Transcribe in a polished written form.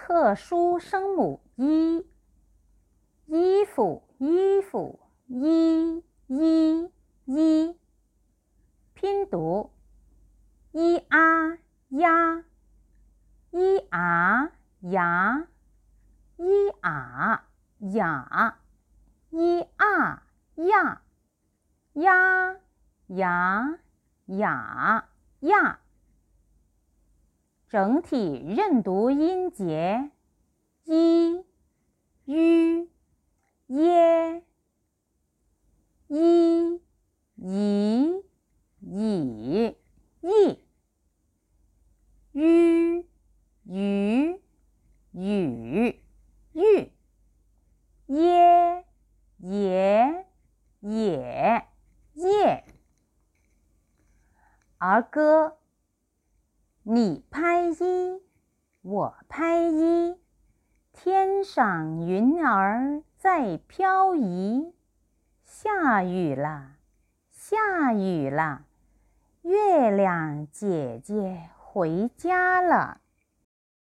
特殊声母一，衣服衣服一一一，拼读一啊呀，一啊呀，一啊呀，一啊呀，呀呀呀呀。整体认读音节一、吁、耶、一、以、以、意、吁、于、语、玉、耶、也、也、业。儿歌：你拍一，我拍一，天上云儿在飘移。下雨了，下雨了，月亮姐姐回家了。